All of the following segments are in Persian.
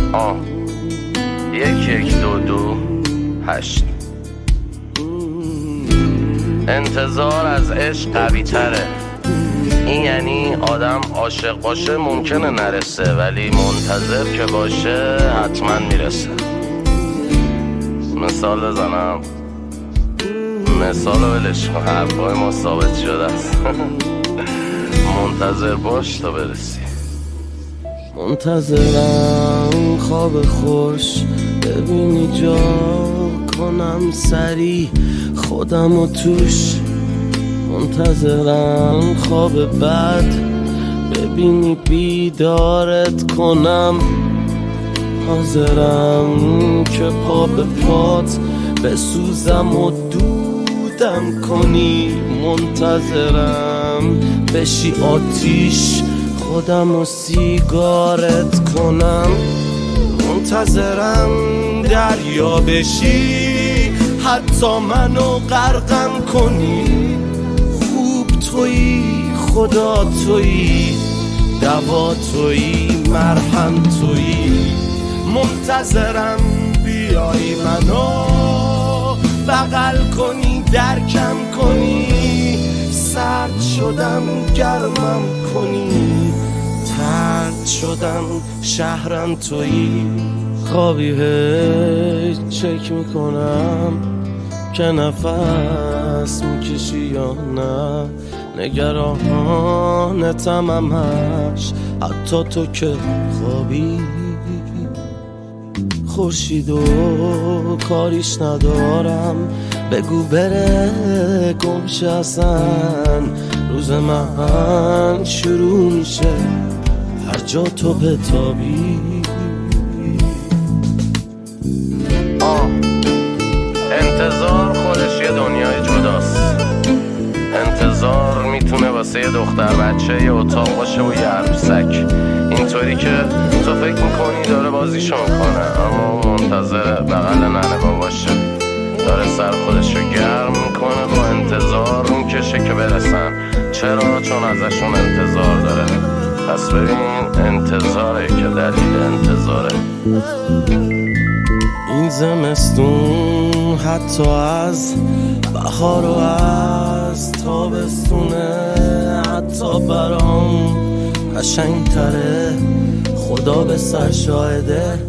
8 انتظار از عشق قوی تره. این یعنی آدم عاشق باشه ممکنه نرسه، ولی منتظر که باشه حتما میرسه. مثال بزنم، مثال ولش کن، حرفای ما ثابت شده است. منتظر باش تا برسی. منتظرم خواب خوش ببینی جا کنم سری خودم و توش. منتظرم خواب بد ببینی بیدارت کنم. حاضرم که پا به پات بسوزم و دودم کنی. منتظرم بشی آتیش خودم و سیگارت کنم. منتظرم دریا بشی حتی منو غرقم کنی. خوب تویی، خدا تویی، دوا تویی، مرهم تویی. منتظرم بیایی منو بغل کنی، درکم کنی. سرد شدم گرمم کنی، ترد شدم شهرم تویی. خوابی چک میکنم که نفس میکشی یا نه. نگرانتم همش حتی تو که خوابی. خورشید و کاریش ندارم، بگو بره گمشه اصلا. روز من شروع میشه هر جا تو بتابی. انتظار خودش یه دنیای جداست. انتظار میتونه واسه یه دختر بچه یه اتاق باشه و یه عروسک. اینطوری که تو فکر میکنی داره بازیشو میکنه، اما منتظر بغل ننه باباشه. داره سر خودشو گرم میکنه، با انتظار میکشه که برسن. چرا؟ چون ازشون انتظار داره. پس ببین انتظاره که دلیل انتظاره. این زمستون حتی از بهار و از تابستونه، حتی برام قشنگ‌تره. خدا به سر شاهده.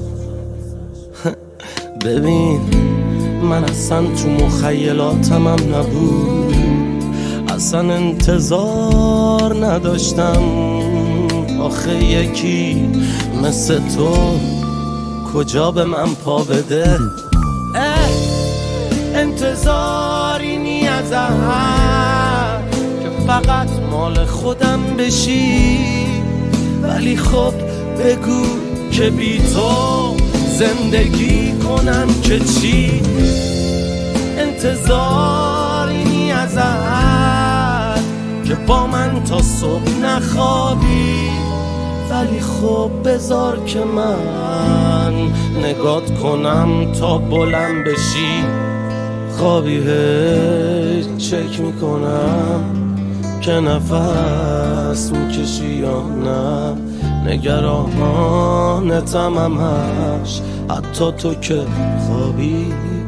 ببین من اصلا تو مخیلاتم هم نبود، اصلا انتظار نداشتم. آخه یکی مثل تو کجا به من پا بده. انتظاری نی از احد که فقط مال خودم بشی. ولی خب بگو که بی تو زندگی کنم که چی. انتظاری نی از احد که با من تا صبح نخوابی. ولی خب بذار که من نگات کنم تا بلند بشی. خوابی چک میکنم که نفس میکشی یا نه. نگرانتم همش حتی تو که خوابی.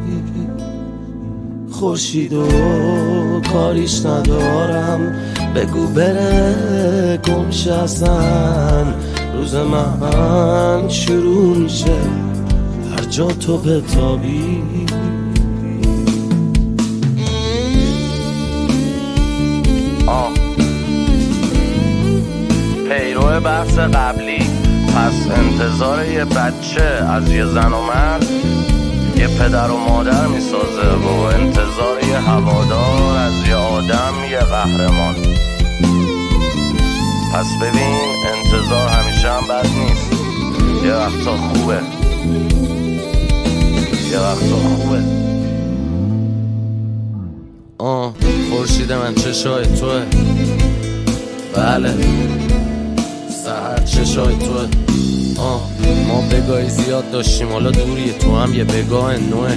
خورشید و کاریش ندارم، بگو بره گمشه اصلا. روز من شروع میشه هر جا تو بتابی. پیرو بحث قبلی، پس انتظار یه بچه از یه زن و مرد یه پدر و مادر میسازه، و انتظار یه هوادار از یه آدم یه قهرمان. پس ببین انتظار همیشه هم بد نیست، یه وقتا خوبه، یه وقتا خوبه. خورشید من چشای توه، بله سحر چشای توه. ما بگاهی زیاد داشتیم، حالا دوریه، تو هم یه بگاه نوه.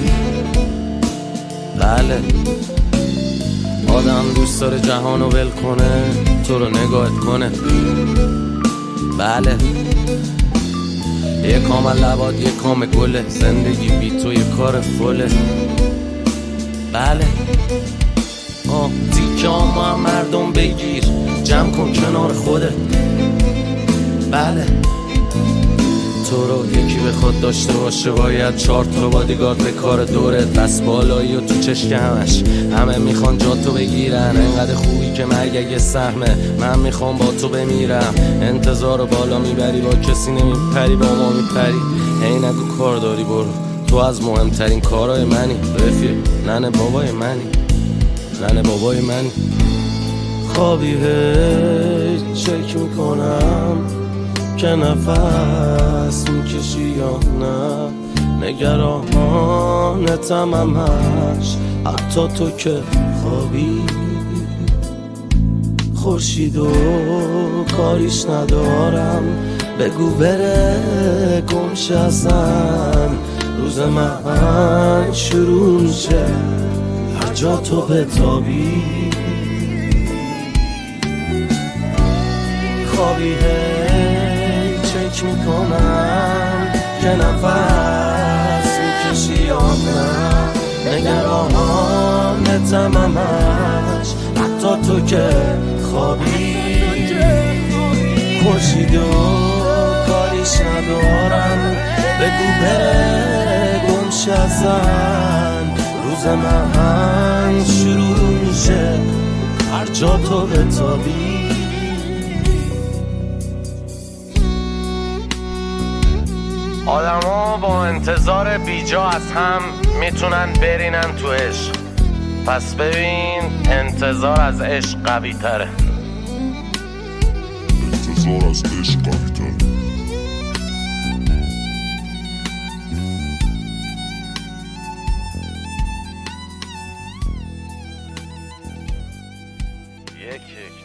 بله آدم دوست داره جهانو ول کنه، تو رو نگاهت کنه. بله یه کام لباد یه کام گله، زندگی بی تو یه کار فله. بله تیکه هم مردم بگیر، جمع کن کنار خودت. بله تو رو یکی بخواد داشته باشه باید 4 تا بادیگارد به کار دورت. دست بالایی و تو چشک همه میخوان جا تو بگیرن. انقدر خوبی که مرگ اگه سهمه، من میخوام با تو بمیرم. انتظار رو بالا میبری با کسی نمیپری، با ما میپری. هی نگو کار داری برو، تو از مهمترین کارهای منی. رفیق ننه بابای منی، ننه بابای منی. خوابی هی چک میکنم که نفس میکشی یا نه. نگرانتم همش، حتی تو که خوابی. خورشید و کاریش ندارم، بگو بره گمش ازن. روز من شروع میشه هر جا تو بتابی. خوابی هی چک میکنم که نفس میکشی یا نه. نگرانتم همش، حتی تو که خوابی. خورشید و کاریش ندارم، بگو بره گمش ازن. روز من شروع میشه هر جا تو بتابی. آدما با انتظار بیجا از هم میتونن برینن تو عشق. پس ببین انتظار از عشق قوی تره. انتظار از عشق قوی تره. یک